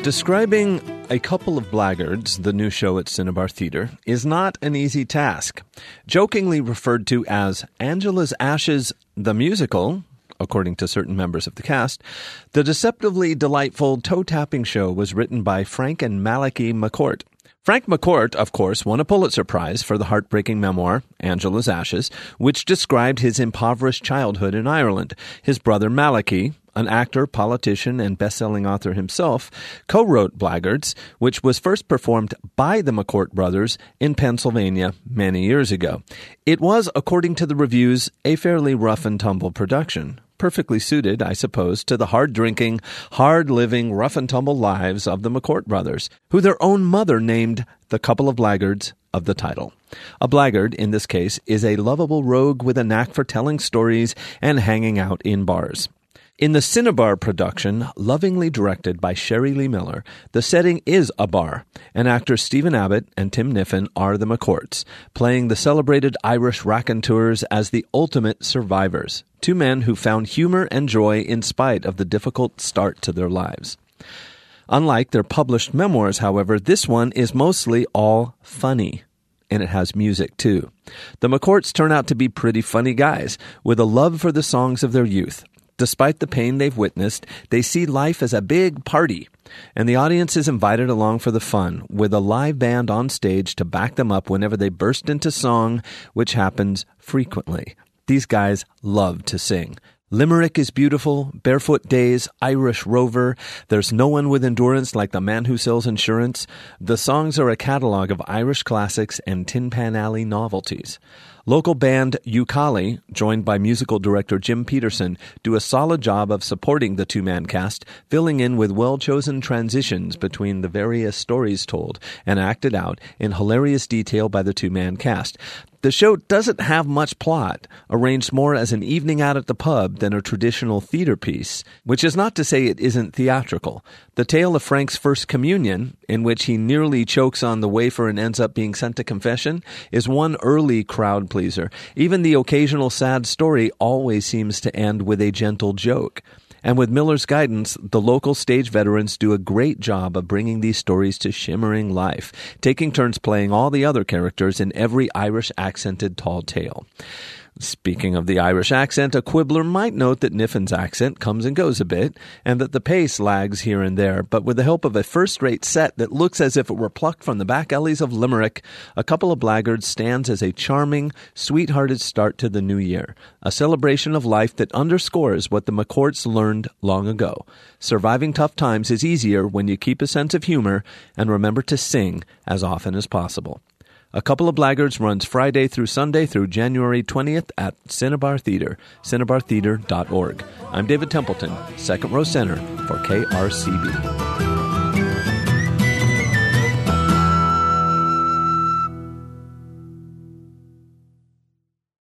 Describing A Couple of Blackguards, the new show at Cinnabar Theatre, is not an easy task. Jokingly referred to as Angela's Ashes, the musical, according to certain members of the cast, the deceptively delightful toe-tapping show was written by Frank and Malachi McCourt. Frank McCourt, of course, won a Pulitzer Prize for the heartbreaking memoir, Angela's Ashes, which described his impoverished childhood in Ireland. His brother Malachi, an actor, politician, and best-selling author himself, co-wrote Blackguards, which was first performed by the McCourt brothers in Pennsylvania many years ago. It was, according to the reviews, a fairly rough-and-tumble production. Perfectly suited, I suppose, to the hard-drinking, hard-living, rough-and-tumble lives of the McCourt brothers, who their own mother named the couple of blackguards of the title. A blackguard, in this case, is a lovable rogue with a knack for telling stories and hanging out in bars. In the Cinnabar production, lovingly directed by Sherry Lee Miller, the setting is a bar, and actors Stephen Abbott and Tim Niffen are the McCourts, playing the celebrated Irish raconteurs as the ultimate survivors, two men who found humor and joy in spite of the difficult start to their lives. Unlike their published memoirs, however, this one is mostly all funny. And it has music, too. The McCourts turn out to be pretty funny guys, with a love for the songs of their youth. Despite the pain they've witnessed, they see life as a big party, and the audience is invited along for the fun, with a live band on stage to back them up whenever they burst into song, which happens frequently. These guys love to sing. Limerick is beautiful, Barefoot Days, Irish Rover, There's No One with Endurance Like the Man Who Sells Insurance. The songs are a catalog of Irish classics and Tin Pan Alley novelties. Local band Ucali, joined by musical director Jim Peterson, do a solid job of supporting the two-man cast, filling in with well-chosen transitions between the various stories told and acted out in hilarious detail by the two-man cast. The show doesn't have much plot, arranged more as an evening out at the pub than a traditional theater piece, which is not to say it isn't theatrical. The tale of Frank's first communion, in which he nearly chokes on the wafer and ends up being sent to confession, is one early crowd pleaser. Even the occasional sad story always seems to end with a gentle joke. And with Miller's guidance, the local stage veterans do a great job of bringing these stories to shimmering life, taking turns playing all the other characters in every Irish-accented tall tale. Speaking of the Irish accent, a quibbler might note that Niffen's accent comes and goes a bit, and that the pace lags here and there, but with the help of a first-rate set that looks as if it were plucked from the back alleys of Limerick, A Couple of Blackguards stands as a charming, sweet-hearted start to the new year, a celebration of life that underscores what the McCourts learned long ago. Surviving tough times is easier when you keep a sense of humor and remember to sing as often as possible. A Couple of Blackguards runs Friday through Sunday through January 20th at Cinnabar Theatre, cinnabartheatre.org. I'm David Templeton, second row center for KRCB.